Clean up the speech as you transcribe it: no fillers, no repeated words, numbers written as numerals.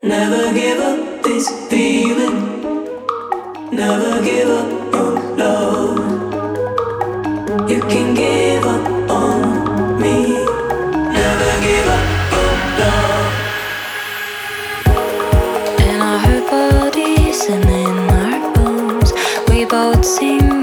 Never give up this feeling. Never give up on love. You can give up on me. Never give up on love. In our bodies and in our bones, we both sing